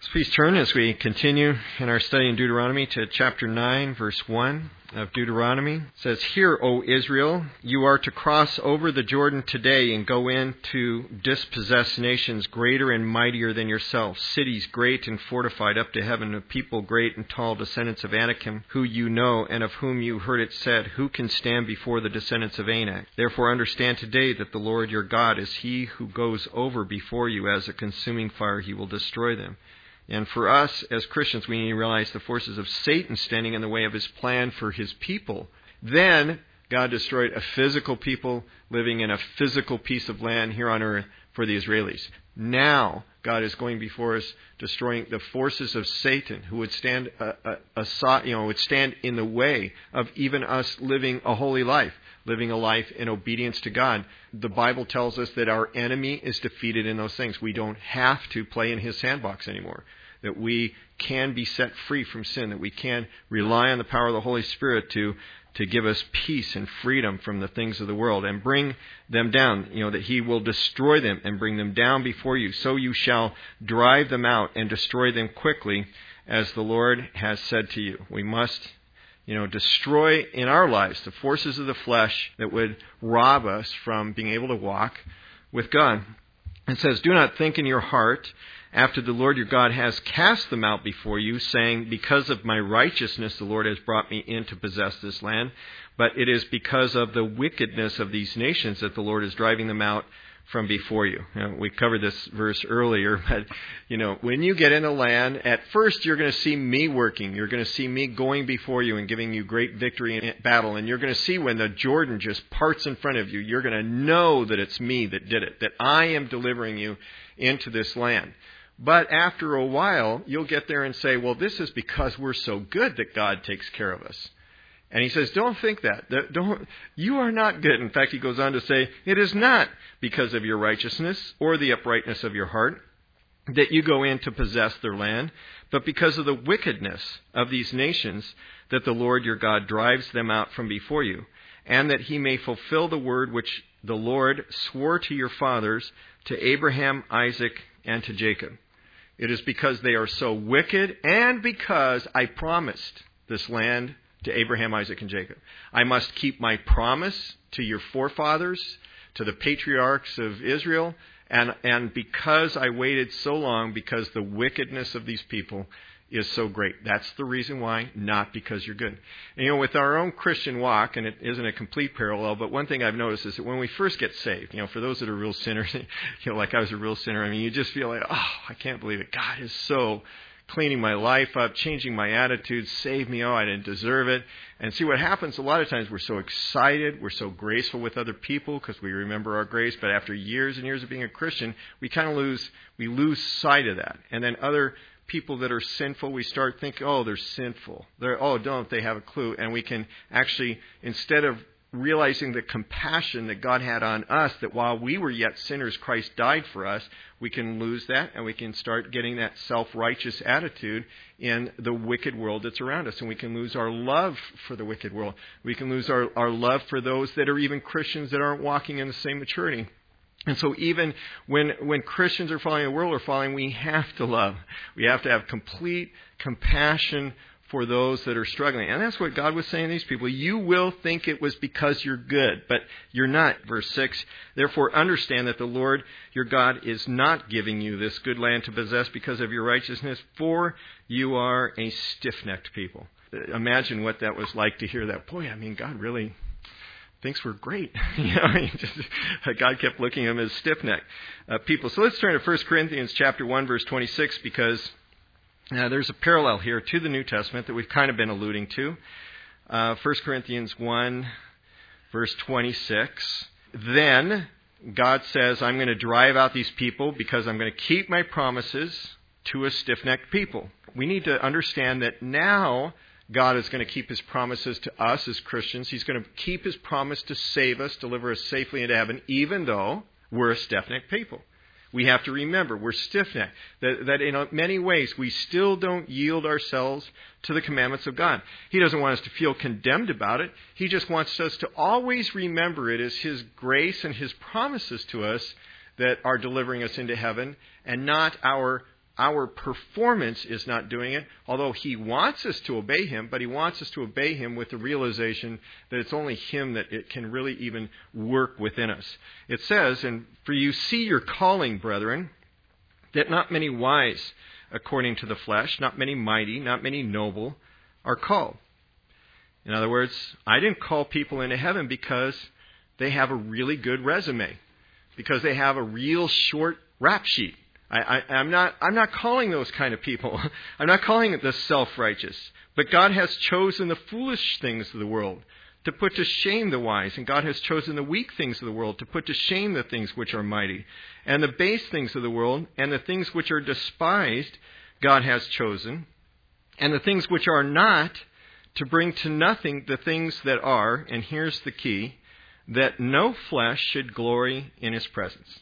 Please turn as we continue in our study in Deuteronomy to chapter 9, verse 1 of Deuteronomy. It says, "Hear, O Israel, you are to cross over the Jordan today and go in to dispossess nations greater and mightier than yourselves, cities great and fortified up to heaven, of people great and tall, descendants of Anakim, who you know and of whom you heard it said, who can stand before the descendants of Anak? Therefore understand today that the Lord your God is he who goes over before you as a consuming fire. He will destroy them." And for us as Christians, we need to realize the forces of Satan standing in the way of his plan for his people. Then God destroyed a physical people living in a physical piece of land here on earth for the Israelis. Now God is going before us, destroying the forces of Satan, who would stand would stand in the way of even us living a holy life, living a life in obedience to God. The Bible tells us that our enemy is defeated in those things. We don't have to play in his sandbox anymore, that we can be set free from sin, that we can rely on the power of the Holy Spirit to give us peace and freedom from the things of the world and bring them down, that he will destroy them and bring them down before you. So you shall drive them out and destroy them quickly, as the Lord has said to you. We must destroy in our lives the forces of the flesh that would rob us from being able to walk with God. It says, "Do not think in your heart, after the Lord your God has cast them out before you, saying, because of my righteousness the Lord has brought me in to possess this land. But it is because of the wickedness of these nations that the Lord is driving them out from before you." We covered this verse earlier, but when you get in a land, at first you're going to see me working. You're going to see me going before you and giving you great victory in battle. And you're going to see when the Jordan just parts in front of you, you're going to know that it's me that did it, that I am delivering you into this land. But after a while, you'll get there and say, well, this is because we're so good that God takes care of us. And he says, don't think that. You are not good. In fact, he goes on to say, it is not because of your righteousness or the uprightness of your heart that you go in to possess their land, but because of the wickedness of these nations that the Lord your God drives them out from before you, and that he may fulfill the word which the Lord swore to your fathers, to Abraham, Isaac, and to Jacob. It is because they are so wicked and because I promised this land to Abraham, Isaac, and Jacob. I must keep my promise to your forefathers, to the patriarchs of Israel, and because I waited so long, because the wickedness of these people is so great. That's the reason why, not because you're good. And, with our own Christian walk, and it isn't a complete parallel, but one thing I've noticed is that when we first get saved, for those that are real sinners, like I was a real sinner, you just feel like, oh, I can't believe it. God is so cleaning my life up, changing my attitude, saved me. Oh, I didn't deserve it. And see what happens, a lot of times we're so excited, we're so graceful with other people because we remember our grace, but after years and years of being a Christian, we lose sight of that. And then other people that are sinful, we start thinking, oh, they're sinful. Don't they have a clue? And we can actually, instead of realizing the compassion that God had on us, that while we were yet sinners, Christ died for us, we can lose that and we can start getting that self-righteous attitude in the wicked world that's around us. And we can lose our love for the wicked world. We can lose our love for those that are even Christians that aren't walking in the same maturity. And so even when Christians are following, the world are following, we have to love. We have to have complete compassion for those that are struggling. And that's what God was saying to these people. You will think it was because you're good, but you're not. Verse 6, "Therefore understand that the Lord your God is not giving you this good land to possess because of your righteousness, for you are a stiff-necked people." Imagine what that was like to hear that. Boy, God really thinks we're great. God kept looking at them as stiff-necked people. So let's turn to 1 Corinthians chapter 1, verse 26, because there's a parallel here to the New Testament that we've kind of been alluding to. 1 Corinthians 1, verse 26. "Then God says, I'm going to drive out these people because I'm going to keep my promises to a stiff-necked people." We need to understand that now God is going to keep his promises to us as Christians. He's going to keep his promise to save us, deliver us safely into heaven, even though we're a stiff-necked people. We have to remember we're stiff-necked, that in many ways we still don't yield ourselves to the commandments of God. He doesn't want us to feel condemned about it. He just wants us to always remember it as his grace and his promises to us that are delivering us into heaven, and not our our performance is not doing it, although He wants us to obey Him, but He wants us to obey Him with the realization that it's only Him that it can really even work within us. It says, "And for you see your calling, brethren, that not many wise according to the flesh, not many mighty, not many noble are called." In other words, I didn't call people into heaven because they have a really good resume, because they have a real short rap sheet. I'm not calling those kind of people. I'm not calling it the self-righteous. But God has chosen the foolish things of the world to put to shame the wise. And God has chosen the weak things of the world to put to shame the things which are mighty. And the base things of the world and the things which are despised, God has chosen. And the things which are not, to bring to nothing the things that are, and here's the key, that no flesh should glory in His presence.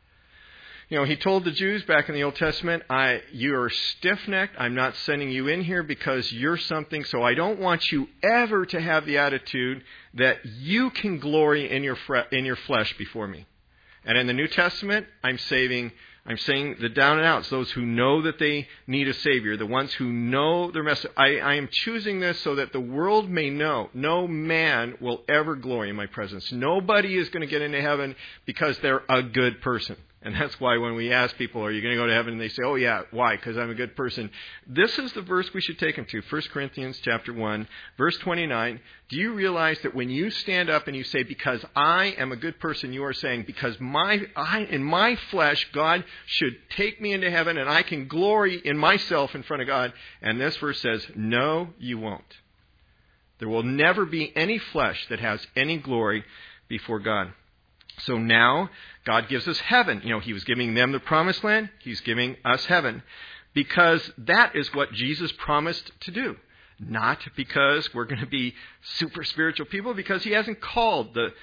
You know, He told the Jews back in the Old Testament, you are stiff-necked. I'm not sending you in here because you're something. So I don't want you ever to have the attitude that you can glory in your flesh before me. And in the New Testament, I'm saying the down and outs, those who know that they need a Savior, the ones who know their message. I am choosing this so that the world may know no man will ever glory in my presence. Nobody is going to get into heaven because they're a good person. And that's why when we ask people, are you going to go to heaven? And they say, oh yeah, why? Because I'm a good person. This is the verse we should take them to. 1 Corinthians chapter 1, verse 29. Do you realize that when you stand up and you say, because I am a good person, you are saying, because in my flesh, God should take me into heaven and I can glory in myself in front of God. And this verse says, no, you won't. There will never be any flesh that has any glory before God. So now God gives us heaven. You know, He was giving them the promised land. He's giving us heaven because that is what Jesus promised to do. Not because we're going to be super spiritual people, because He hasn't called the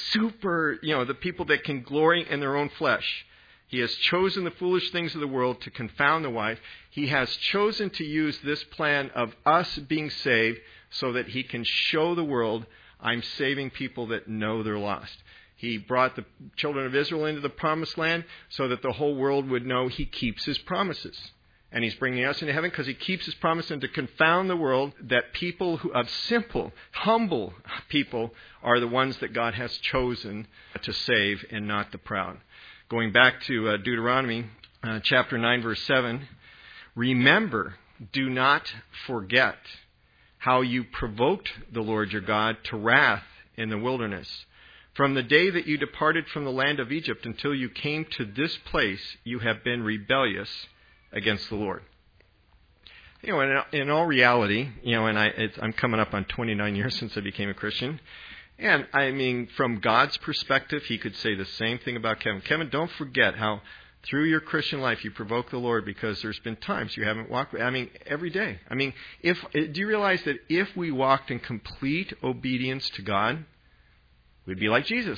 people that can glory in their own flesh. He has chosen the foolish things of the world to confound the wise. He has chosen to use this plan of us being saved so that He can show the world, I'm saving people that know they're lost. He brought the children of Israel into the promised land so that the whole world would know He keeps His promises. And He's bringing us into heaven because He keeps His promise, and to confound the world that people who of simple, humble people are the ones that God has chosen to save and not the proud. Going back to Deuteronomy chapter 9, verse 7, remember, do not forget how you provoked the Lord your God to wrath in the wilderness. From the day that you departed from the land of Egypt until you came to this place, you have been rebellious against the Lord. You know, in all reality, you know, and I'm coming up on 29 years since I became a Christian. And I mean, from God's perspective, He could say the same thing about Kevin. Kevin, don't forget how through your Christian life you provoke the Lord, because there's been times you haven't walked. I mean, every day. I mean, do you realize that if we walked in complete obedience to God, we'd be like Jesus,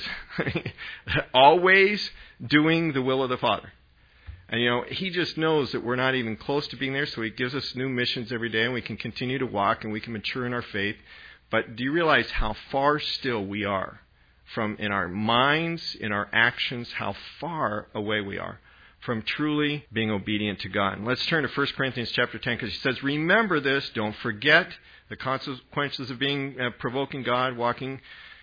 always doing the will of the Father. And, you know, He just knows that we're not even close to being there, so He gives us new missions every day, and we can continue to walk, and we can mature in our faith. But do you realize how far still we are from, in our minds, in our actions, how far away we are from truly being obedient to God? And let's turn to 1 Corinthians chapter 10, because He says, remember this, don't forget the consequences of being provoking God, walking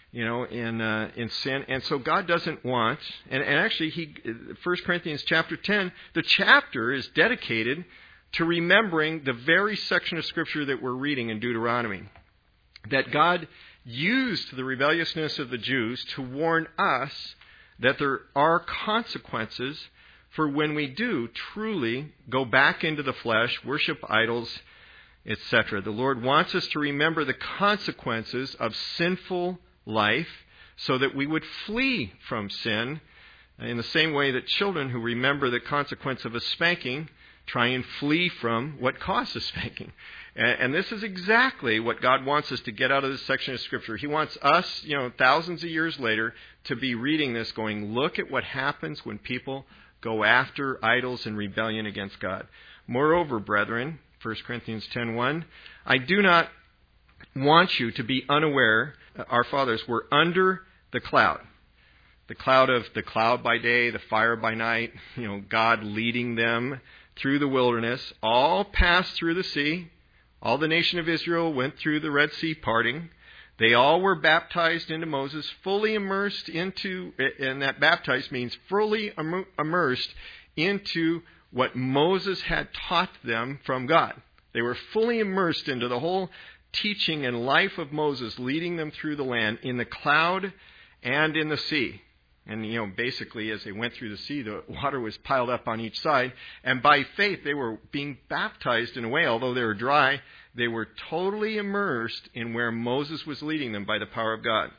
in sin. And so God doesn't want, and actually 1 Corinthians chapter 10, the chapter is dedicated to remembering the very section of Scripture that we're reading in Deuteronomy, that God used the rebelliousness of the Jews to warn us that there are consequences for when we do truly go back into the flesh, worship idols, etc. The Lord wants us to remember the consequences of sinful life so that we would flee from sin, in the same way that children who remember the consequence of a spanking try and flee from what causes spanking. And this is exactly what God wants us to get out of this section of Scripture. He wants us, thousands of years later, to be reading this going, look at what happens when people go after idols in rebellion against God. Moreover, brethren, 1 Corinthians 10:1, I do not want you to be unaware, our fathers were under the cloud. The cloud by day, the fire by night, God leading them through the wilderness, all passed through the sea. All the nation of Israel went through the Red Sea parting. They all were baptized into Moses, fully immersed into, and that baptized means fully immersed into what Moses had taught them from God. They were fully immersed into the whole teaching and life of Moses, leading them through the land in the cloud and in the sea. And, basically, as they went through the sea, the water was piled up on each side. And by faith, they were being baptized in a way. Although they were dry, they were totally immersed in where Moses was leading them by the power of God.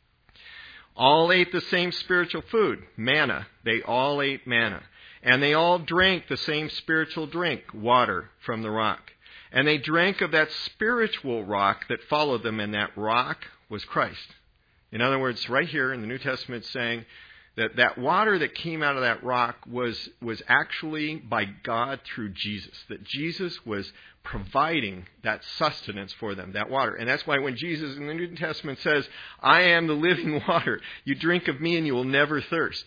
All ate the same spiritual food, manna. They all ate manna. And they all drank the same spiritual drink, water from the rock. And they drank of that spiritual rock that followed them, and that rock was Christ. In other words, right here in the New Testament, it's saying that that water that came out of that rock was actually by God through Jesus. That Jesus was providing that sustenance for them, that water. And that's why when Jesus in the New Testament says, I am the living water, you drink of me and you will never thirst.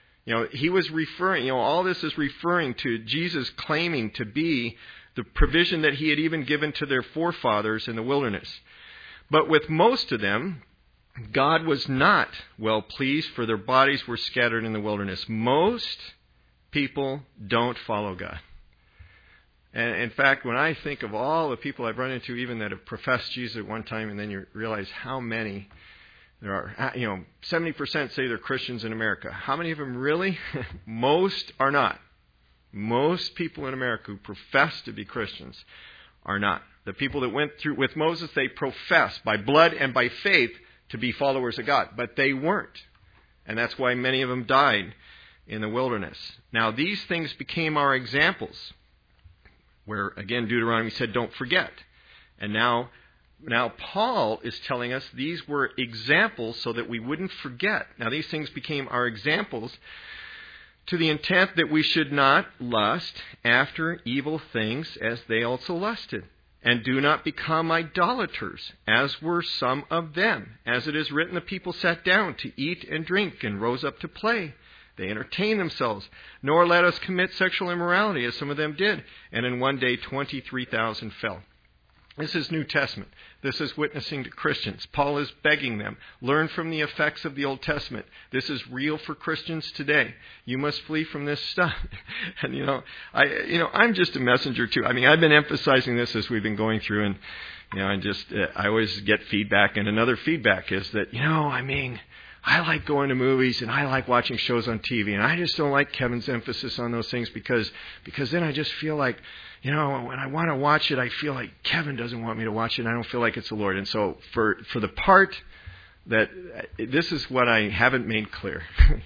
He was referring, all this is referring to Jesus claiming to be the provision that he had even given to their forefathers in the wilderness. But with most of them, God was not well pleased, for their bodies were scattered in the wilderness. Most people don't follow God. And in fact, when I think of all the people I've run into, even that have professed Jesus at one time, and then you realize how many there are. 70% say they're Christians in America. How many of them really? Most are not. Most people in America who profess to be Christians are not. The people that went through with Moses, they professed by blood and by faith to be followers of God, but they weren't. And that's why many of them died in the wilderness. Now, these things became our examples, where, again, Deuteronomy said, don't forget. And now Paul is telling us these were examples so that we wouldn't forget. Now, these things became our examples to the intent that we should not lust after evil things as they also lusted. And do not become idolaters, as were some of them. As it is written, the people sat down to eat and drink and rose up to play. They entertained themselves. Nor let us commit sexual immorality, as some of them did. And in one day 23,000 fell. This is New Testament. This is witnessing to Christians. Paul is begging them, learn from the effects of the Old Testament. This is real for Christians today. You must flee from this stuff. And I'm just a messenger too. I mean, I've been emphasizing this as we've been going through, and I always get feedback. And another feedback is that I like going to movies and I like watching shows on TV, and I just don't like Kevin's emphasis on those things because then I just feel like, when I want to watch it, I feel like Kevin doesn't want me to watch it, and I don't feel like it's the Lord. And so for the part that this is what I haven't made clear,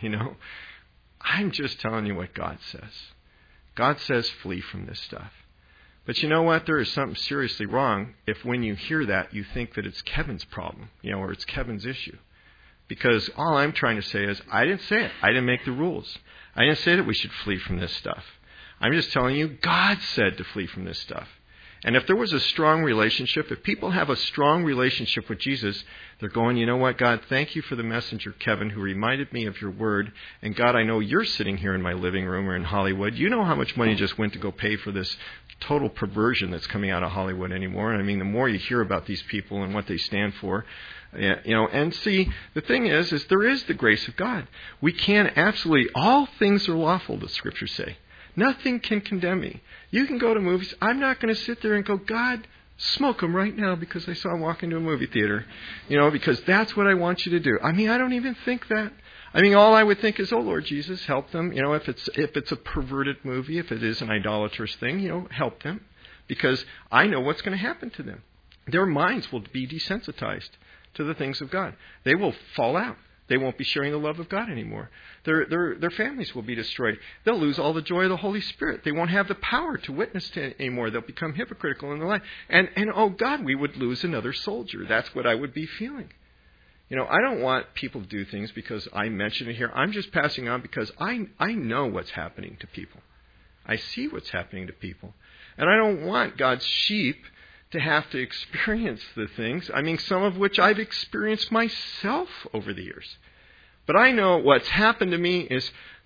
I'm just telling you what God says. God says flee from this stuff. But you know what? There is something seriously wrong if when you hear that, you think that it's Kevin's problem, or it's Kevin's issue. Because all I'm trying to say is, I didn't say it. I didn't make the rules. I didn't say that we should flee from this stuff. I'm just telling you, God said to flee from this stuff. And if there was a strong relationship, if people have a strong relationship with Jesus, they're going, you know what, God, thank you for the messenger, Kevin, who reminded me of your word. And God, I know you're sitting here in my living room or in Hollywood. You know how much money just went to go pay for this total perversion that's coming out of Hollywood anymore. I mean, the more you hear about these people and what they stand for, and see, the thing is there is the grace of God. We can absolutely, all things are lawful, the scriptures say. Nothing can condemn me. You can go to movies. I'm not going to sit there and go, God, smoke them right now because I saw him walk into a movie theater. Because that's what I want you to do. I don't even think that. All I would think is, oh, Lord Jesus, help them. If it's a perverted movie, if it is an idolatrous thing, help them. Because I know what's going to happen to them. Their minds will be desensitized to the things of God. They will fall out. They won't be sharing the love of God anymore. Their families will be destroyed. They'll lose all the joy of the Holy Spirit. They won't have the power to witness to anymore. They'll become hypocritical in their life. And oh God, we would lose another soldier. That's what I would be feeling. I don't want people to do things because I mention it here. I'm just passing on because I know what's happening to people. I see what's happening to people. And I don't want God's sheep to have to experience the things, some of which I've experienced myself over the years. But I know what's happened to me is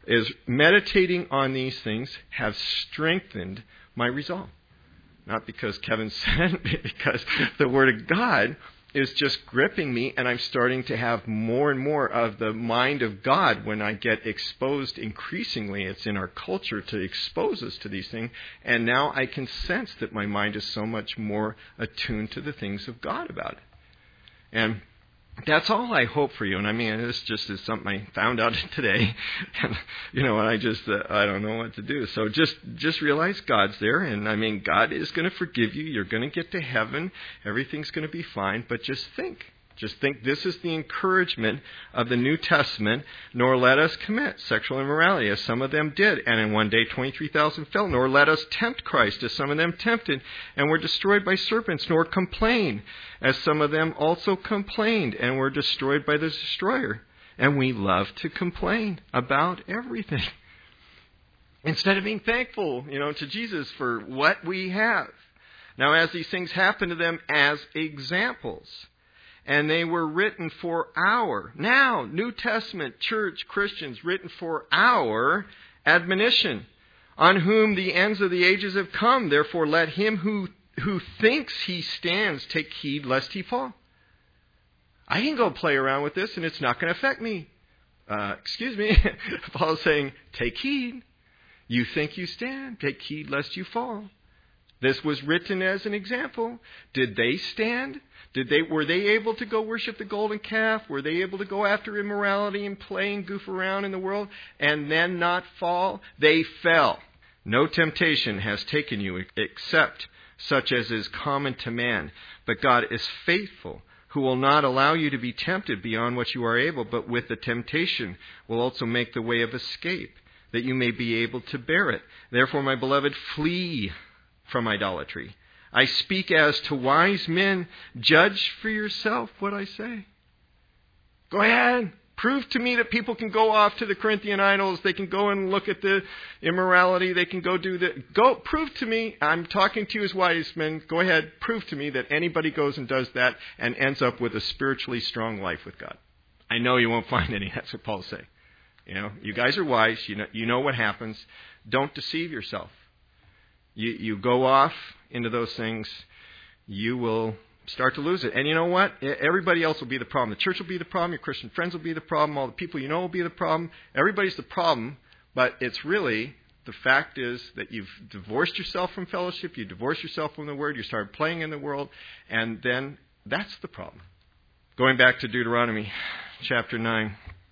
is meditating on these things have strengthened my resolve. Not because Kevin said it, because the Word of God is just gripping me, and I'm starting to have more and more of the mind of God when I get exposed increasingly. It's in our culture to expose us to these things, and now I can sense that my mind is so much more attuned to the things of God about it. And that's all I hope for you. And I mean, this just is something I found out today. And, and I don't know what to do. So just realize God's there. And I mean, God is going to forgive you. You're going to get to heaven. Everything's going to be fine. But just think this is the encouragement of the New Testament. Nor let us commit sexual immorality, as some of them did. And in one day 23,000 fell. Nor let us tempt Christ, as some of them tempted, and were destroyed by serpents. Nor complain, as some of them also complained, and were destroyed by the destroyer. And we love to complain about everything, instead of being thankful, to Jesus for what we have. Now, as these things happen to them as examples, and they were written for our, now, New Testament church Christians, written for our admonition, on whom the ends of the ages have come. Therefore, let him who thinks he stands take heed lest he fall. I can go play around with this, and it's not going to affect me. Excuse me. Paul's saying, take heed. You think you stand. Take heed lest you fall. This was written as an example. Did they stand? Were they able to go worship the golden calf? Were they able to go after immorality and play and goof around in the world and then not fall? They fell. No temptation has taken you except such as is common to man. But God is faithful, who will not allow you to be tempted beyond what you are able, but with the temptation will also make the way of escape, that you may be able to bear it. Therefore, my beloved, flee from idolatry. I speak as to wise men. Judge for yourself what I say. Go ahead. Prove to me that people can go off to the Corinthian idols. They can go and look at the immorality. They can go do the... Go, prove to me. I'm talking to you as wise men. Go ahead. Prove to me that anybody goes and does that and ends up with a spiritually strong life with God. I know you won't find any. That's what Paul's saying. You guys are wise. You know what happens. Don't deceive yourself. You go off into those things, you will start to lose it. And you know what? Everybody else will be the problem. The church will be the problem. Your Christian friends will be the problem. All the people you know will be the problem. Everybody's the problem. But it's really, the fact is that you've divorced yourself from fellowship. You divorced yourself from the Word. You started playing in the world. And then that's the problem. Going back to Deuteronomy chapter 9.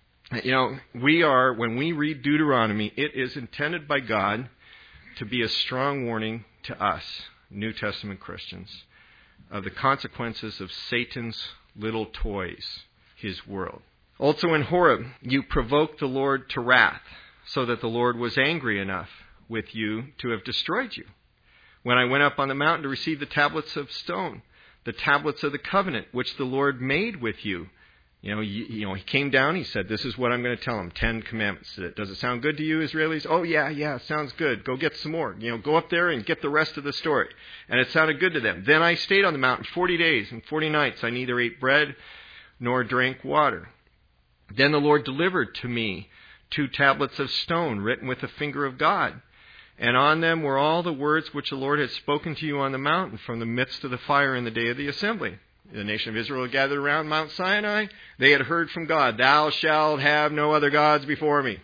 When we read Deuteronomy, it is intended by God to be a strong warning to us, New Testament Christians, of the consequences of Satan's little toys, his world. Also in Horeb, you provoked the Lord to wrath, so that the Lord was angry enough with you to have destroyed you. When I went up on the mountain to receive the tablets of stone, the tablets of the covenant, which the Lord made with you, he came down, he said, this is what I'm going to tell him, 10 commandments. Does it sound good to you, Israelis? Oh, yeah, sounds good. Go get some more. Go up there and get the rest of the story. And it sounded good to them. Then I stayed on the mountain 40 days and 40 nights. I neither ate bread nor drank water. Then the Lord delivered to me 2 tablets of stone written with the finger of God. And on them were all the words which the Lord had spoken to you on the mountain from the midst of the fire in the day of the assembly. The nation of Israel gathered around Mount Sinai. They had heard from God, thou shalt have no other gods before me.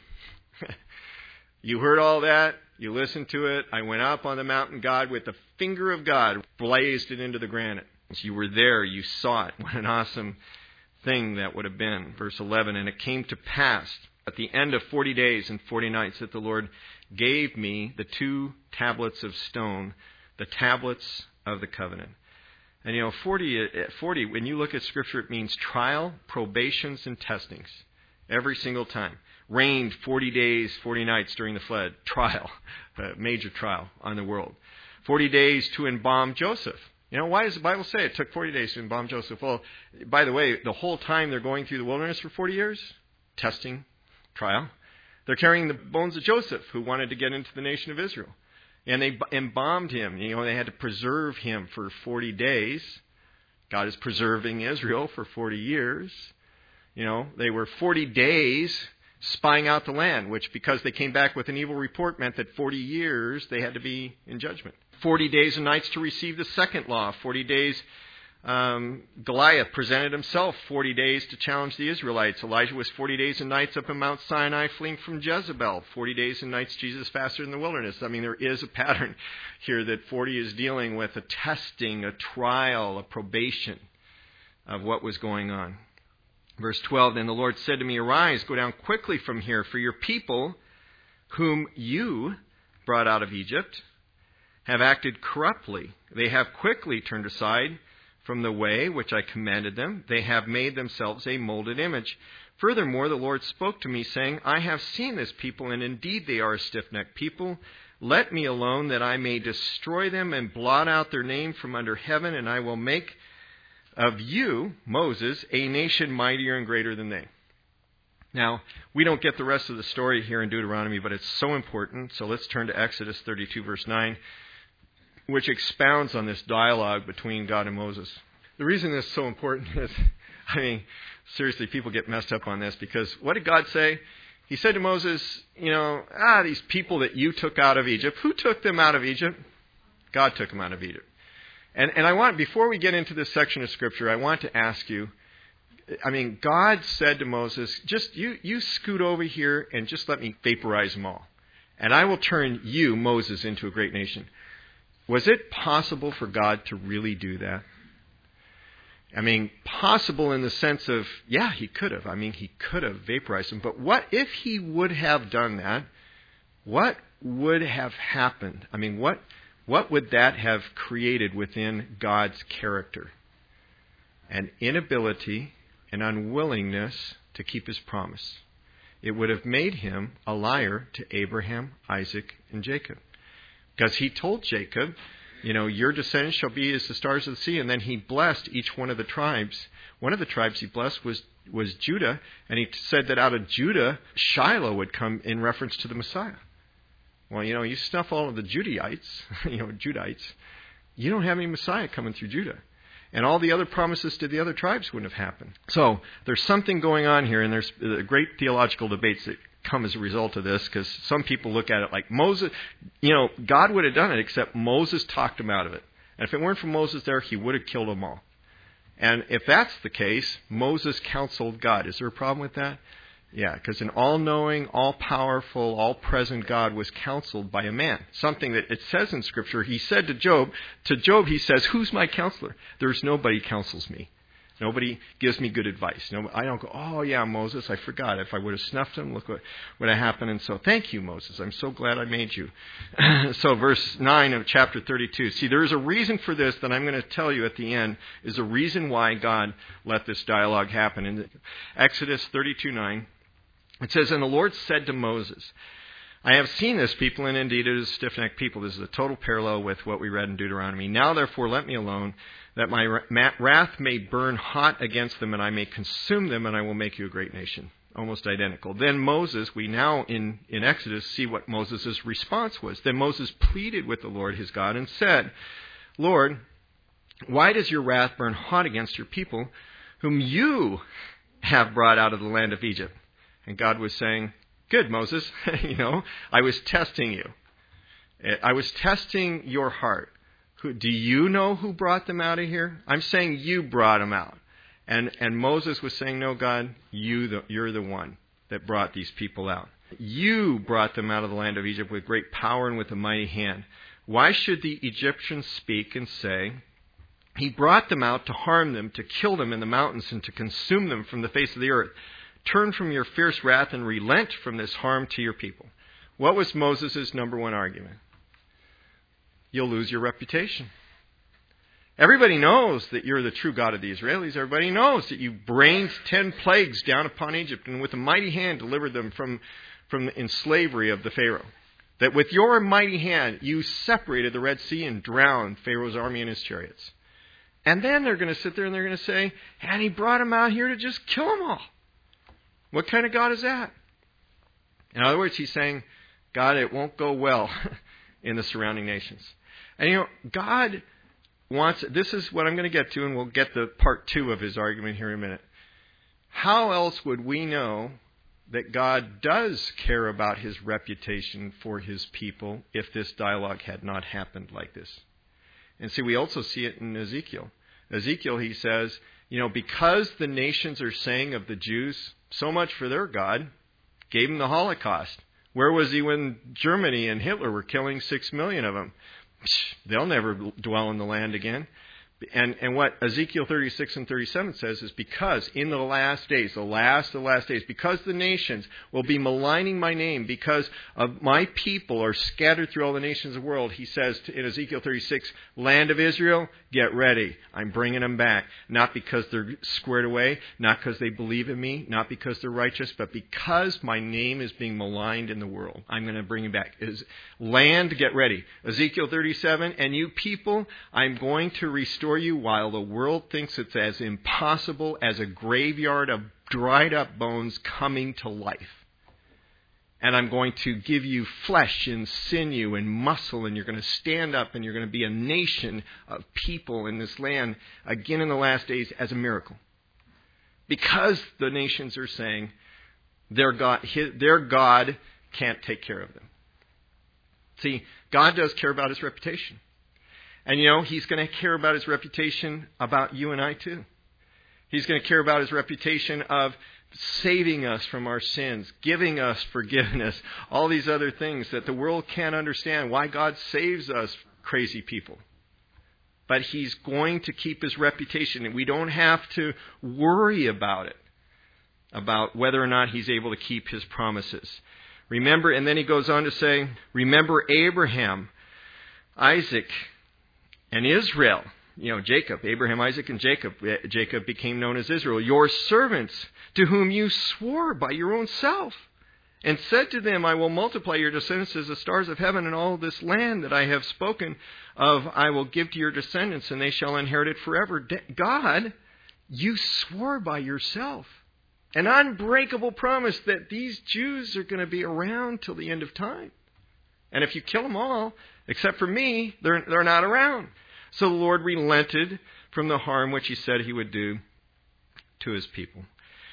You heard all that. You listened to it. I went up on the mountain, God, with the finger of God, blazed it into the granite. So you were there. You saw it. What an awesome thing that would have been. Verse 11, and it came to pass at the end of 40 days and 40 nights that the Lord gave me the 2 tablets of stone, the tablets of the covenant. And 40, when you look at Scripture, it means trial, probations, and testings. Every single time. Reigned 40 days, 40 nights during the flood. Trial. A major trial on the world. 40 days to embalm Joseph. Why does the Bible say it took 40 days to embalm Joseph? Well, by the way, the whole time they're going through the wilderness for 40 years, testing, trial, they're carrying the bones of Joseph, who wanted to get into the nation of Israel. And they embalmed him. They had to preserve him for 40 days. God is preserving Israel for 40 years. They were 40 days spying out the land, which because they came back with an evil report meant that 40 years they had to be in judgment. 40 days and nights to receive the second law. 40 days Goliath presented himself 40 days to challenge the Israelites. Elijah was 40 days and nights up in Mount Sinai fleeing from Jezebel. 40 days and nights Jesus fasted in the wilderness. I mean, there is a pattern here that 40 is dealing with a testing, a trial, a probation of what was going on. Verse 12, then the Lord said to me, arise, go down quickly from here, for your people, whom you brought out of Egypt, have acted corruptly. They have quickly turned aside from the way which I commanded them. They have made themselves a molded image. Furthermore, the Lord spoke to me, saying, I have seen this people, and indeed they are a stiff-necked people. Let me alone, that I may destroy them and blot out their name from under heaven, and I will make of you, Moses, a nation mightier and greater than they. Now, we don't get the rest of the story here in Deuteronomy, but it's so important. So let's turn to Exodus 32, verse 9, which expounds on this dialogue between God and Moses. The reason this is so important is, seriously, people get messed up on this, because what did God say? He said to Moses, these people that you took out of Egypt, who took them out of Egypt? God took them out of Egypt. And I want, before we get into this section of Scripture, I want to ask you, God said to Moses, just you scoot over here and just let me vaporize them all. And I will turn you, Moses, into a great nation. Was it possible for God to really do that? Possible in the sense of, yeah, he could have. He could have vaporized them. But what if he would have done that? What would have happened? What would that have created within God's character? An inability, an unwillingness to keep his promise. It would have made him a liar to Abraham, Isaac, and Jacob. Because he told Jacob, your descendants shall be as the stars of the sea. And then he blessed each one of the tribes. One of the tribes he blessed was Judah. And he said that out of Judah, Shiloh would come in reference to the Messiah. Well, you snuff all of the Judahites, you don't have any Messiah coming through Judah. And all the other promises to the other tribes wouldn't have happened. So there's something going on here, and there's great theological debates that come as a result of this, because some people look at it like Moses, God would have done it, except Moses talked him out of it. And if it weren't for Moses there, he would have killed them all. And if that's the case, Moses counseled God. Is there a problem with that? Yeah, because an all-knowing, all-powerful, all-present God was counseled by a man. Something that it says in Scripture, he said to Job, he says, who's my counselor? There's nobody counsels me. Nobody gives me good advice. I don't go, oh yeah, Moses, I forgot. If I would have snuffed him, look what would have happened. And so thank you, Moses. I'm so glad I made you. So verse 9 of chapter 32. See, there is a reason for this that I'm going to tell you at the end, is a reason why God let this dialogue happen. In Exodus 32:9, it says, and the Lord said to Moses, I have seen this people, and indeed it is a stiff-necked people. This is a total parallel with what we read in Deuteronomy. Now therefore let me alone, that my wrath may burn hot against them, and I may consume them, and I will make you a great nation. Almost identical. Then Moses, we now in Exodus see what Moses' response was. Then Moses pleaded with the Lord his God and said, Lord, why does your wrath burn hot against your people, whom you have brought out of the land of Egypt? And God was saying, good, Moses, I was testing you. I was testing your heart. Do you know who brought them out of here? I'm saying you brought them out. And Moses was saying, no, God, you're the one that brought these people out. You brought them out of the land of Egypt with great power and with a mighty hand. Why should the Egyptians speak and say, he brought them out to harm them, to kill them in the mountains, and to consume them from the face of the earth? Turn from your fierce wrath and relent from this harm to your people. What was Moses' number one argument? You'll lose your reputation. Everybody knows that you're the true God of the Israelis. Everybody knows that you rained 10 plagues down upon Egypt and with a mighty hand delivered them from in slavery of the Pharaoh. That with your mighty hand you separated the Red Sea and drowned Pharaoh's army and his chariots. And then they're going to sit there and they're going to say, and he brought them out here to just kill them all. What kind of God is that? In other words, he's saying, God, it won't go well in the surrounding nations. And God wants, this is what I'm going to get to, and we'll get to part 2 of his argument here in a minute. How else would we know that God does care about his reputation for his people if this dialogue had not happened like this. And see, we also see it in Ezekiel. Ezekiel, he says, because the nations are saying of the Jews, so much for their God, gave them the Holocaust. Where was he when Germany and Hitler were killing 6 million of them? They'll never dwell in the land again. And what Ezekiel 36 and 37 says is because in the last days, the last days, because the nations will be maligning my name, because of my people are scattered through all the nations of the world, he says in Ezekiel 36, land of Israel, get ready. I'm bringing them back. Not because they're squared away, not because they believe in me, not because they're righteous, but because my name is being maligned in the world. I'm going to bring them back. Land, get ready. Ezekiel 37, and you people, I'm going to restore you while the world thinks it's as impossible as a graveyard of dried up bones coming to life. And I'm going to give you flesh and sinew and muscle, and you're going to stand up and you're going to be a nation of people in this land again in the last days as a miracle. Because the nations are saying their God can't take care of them. See, God does care about his reputation. And he's going to care about his reputation about you and I too. He's going to care about his reputation of saving us from our sins, giving us forgiveness, all these other things that the world can't understand, why God saves us, crazy people. But he's going to keep his reputation, and we don't have to worry about it, about whether or not he's able to keep his promises. Remember, and then he goes on to say, remember Abraham, Isaac, and Israel, Jacob, Abraham, Isaac, and Jacob. Jacob became known as Israel, your servants, to whom you swore by your own self, and said to them, I will multiply your descendants as the stars of heaven, and all this land that I have spoken of I will give to your descendants, and they shall inherit it forever. God, you swore by yourself an unbreakable promise that these Jews are going to be around till the end of time. And if you kill them all, except for me, they're not around. So the Lord relented from the harm which he said he would do to his people.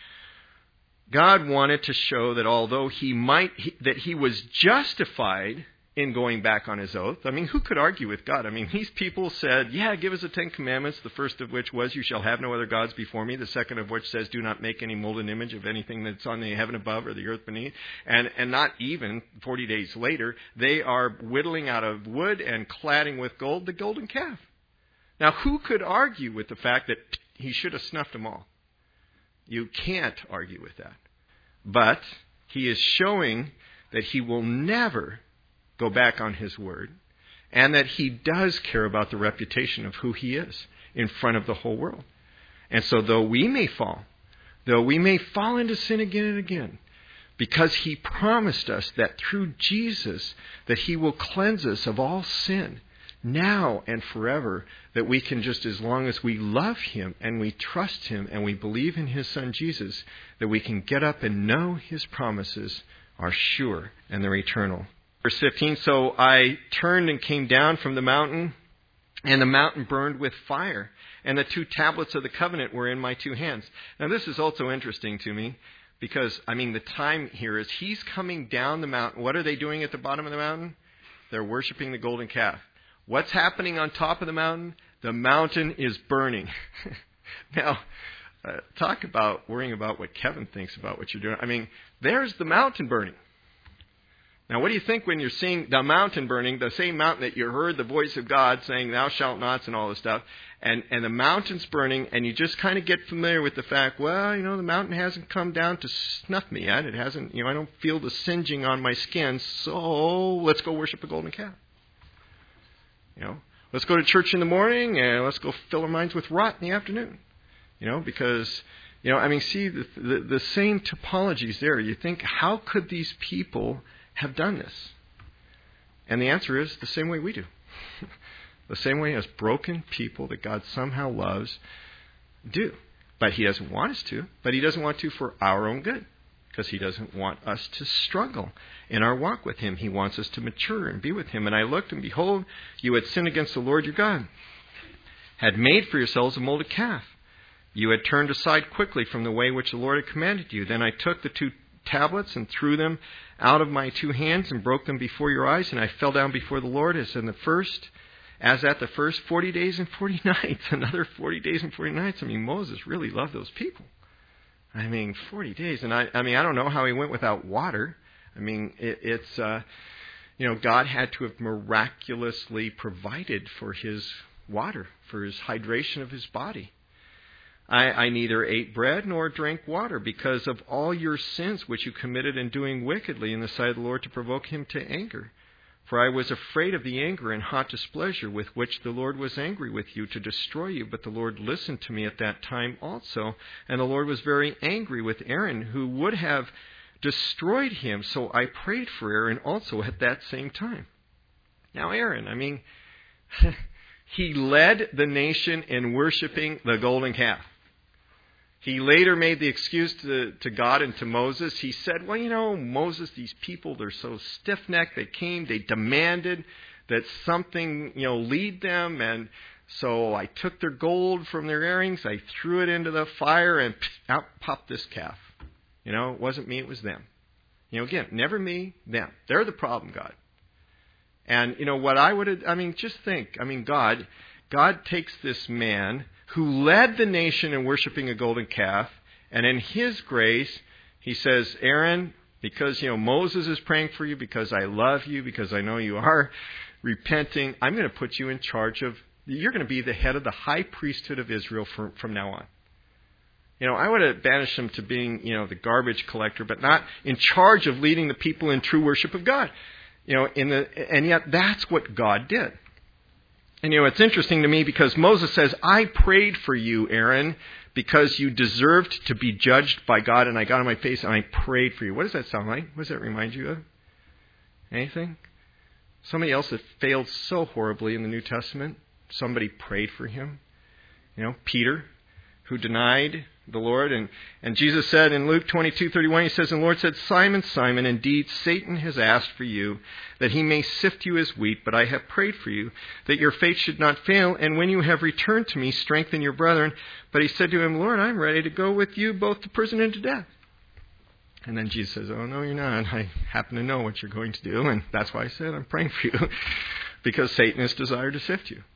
God wanted to show that although he was justified in going back on his oath. I mean, who could argue with God? I mean, these people said, yeah, give us the 10 Commandments, the first of which was, you shall have no other gods before me. The second of which says, do not make any molded image of anything that's on the heaven above or the earth beneath. And not even 40 days later, they are whittling out of wood and cladding with gold the golden calf. Now, who could argue with the fact that he should have snuffed them all? You can't argue with that. But he is showing that he will never go back on his word, and that he does care about the reputation of who he is in front of the whole world. And so though we may fall into sin again and again, because he promised us that through Jesus that he will cleanse us of all sin now and forever, that we can, just as long as we love him and we trust him and we believe in his son Jesus, that we can get up and know his promises are sure and they're eternal. Verse 15, so I turned and came down from the mountain, and the mountain burned with fire, and the 2 tablets of the covenant were in my 2 hands. Now this is also interesting to me, because, the time here is he's coming down the mountain. What are they doing at the bottom of the mountain? They're worshiping the golden calf. What's happening on top of the mountain? The mountain is burning. Now, talk about worrying about what Kevin thinks about what you're doing. There's the mountain burning. Now, what do you think when you're seeing the mountain burning, the same mountain that you heard the voice of God saying, thou shalt nots and all this stuff, and the mountain's burning, and you just kind of get familiar with the fact, well, the mountain hasn't come down to snuff me yet. It hasn't, I don't feel the singeing on my skin, so let's go worship a golden calf. Let's go to church in the morning, and let's go fill our minds with rot in the afternoon. Because, see, the same topologies there. You think, how could these people have done this? And the answer is the same way we do. The same way as broken people that God somehow loves do. But he doesn't want us to. But he doesn't want to for our own good. Because he doesn't want us to struggle in our walk with him. He wants us to mature and be with him. And I looked, and behold, you had sinned against the Lord your God, had made for yourselves a molded calf. You had turned aside quickly from the way which the Lord had commanded you. Then I took the 2 tablets and threw them out of my 2 hands and broke them before your eyes. And I fell down before the Lord as at the first 40 days and 40 nights. Another 40 days and 40 nights. I mean, Moses really loved those people. 40 days. And I don't know how he went without water. God had to have miraculously provided for his water, for his hydration of his body. I neither ate bread nor drank water because of all your sins which you committed in doing wickedly in the sight of the Lord to provoke him to anger. For I was afraid of the anger and hot displeasure with which the Lord was angry with you to destroy you. But the Lord listened to me at that time also. And the Lord was very angry with Aaron, who would have destroyed him. So I prayed for Aaron also at that same time. Now Aaron, he led the nation in worshiping the golden calf. He later made the excuse to God and to Moses. He said, Moses, these people, they're so stiff-necked. They demanded that something, lead them. And so I took their gold from their earrings. I threw it into the fire and out popped this calf. It wasn't me, it was them. Again, never me, them. They're the problem, God. And, what I would have, just think, God takes this man who led the nation in worshiping a golden calf, and in his grace, he says, Aaron, because, Moses is praying for you, because I love you, because I know you are repenting, I'm going to put you in charge you're going to be the head of the high priesthood of Israel from now on. I would have banished him to being, the garbage collector, but not in charge of leading the people in true worship of God. And yet that's what God did. And it's interesting to me because Moses says, I prayed for you, Aaron, because you deserved to be judged by God, and I got on my face and I prayed for you. What does that sound like? What does that remind you of? Anything? Somebody else that failed so horribly in the New Testament, somebody prayed for him. Peter, who denied the Lord. And Jesus said in Luke 22:31, he says, and the Lord said, Simon, Simon, indeed Satan has asked for you that he may sift you as wheat, but I have prayed for you that your faith should not fail. And when you have returned to me, strengthen your brethren. But he said to him, Lord, I'm ready to go with you both to prison and to death. And then Jesus says, oh, no, you're not. I happen to know what you're going to do. And that's why I said I'm praying for you, because Satan has desired to sift you.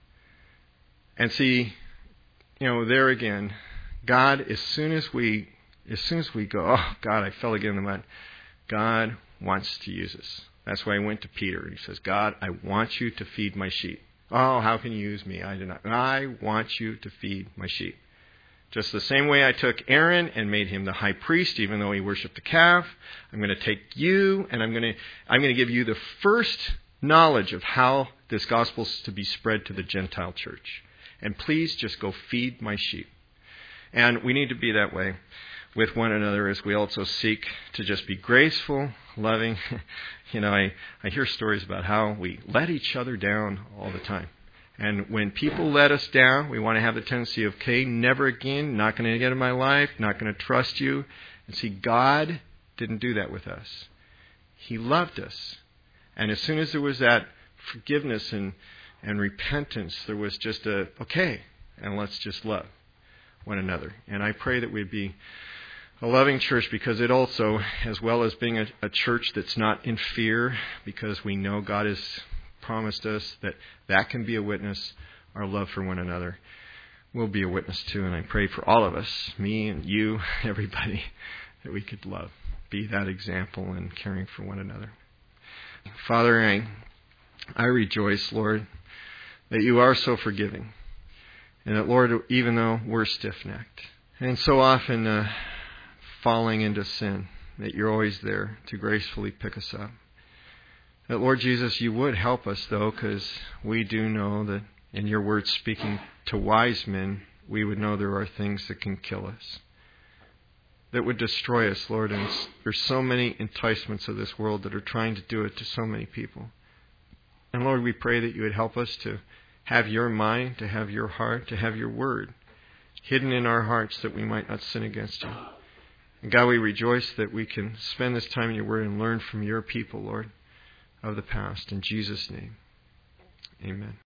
And see, there again, God, as soon as we go, oh, God, I fell again in the mud, God wants to use us. That's why he went to Peter. He says, God, I want you to feed my sheep. Oh, how can you use me? I did not. I want you to feed my sheep. Just the same way I took Aaron and made him the high priest, even though he worshipped the calf, I'm going to take you and I'm going to give you the first knowledge of how this gospel is to be spread to the Gentile church. And please just go feed my sheep. And we need to be that way with one another as we also seek to just be graceful, loving. I hear stories about how we let each other down all the time. And when people let us down, we want to have the tendency of, okay, never again, not going to get in my life, not going to trust you. And see, God didn't do that with us. He loved us. And as soon as there was that forgiveness and repentance, there was just okay, and let's just love one another. And I pray that we'd be a loving church, because it also, as well as being a church that's not in fear, because we know God has promised us that can be a witness, our love for one another will be a witness too. And I pray for all of us, me and you, everybody, that we could love, be that example in caring for one another. Father, I rejoice, Lord, that you are so forgiving. And that, Lord, even though we're stiff-necked and so often falling into sin, that you're always there to gracefully pick us up. That, Lord Jesus, you would help us, though, because we do know that in your word speaking to wise men, we would know there are things that can kill us, that would destroy us, Lord. And there's so many enticements of this world that are trying to do it to so many people. And, Lord, we pray that you would help us to have your mind, to have your heart, to have your word hidden in our hearts that we might not sin against you. And God, we rejoice that we can spend this time in your word and learn from your people, Lord, of the past. In Jesus' name, amen.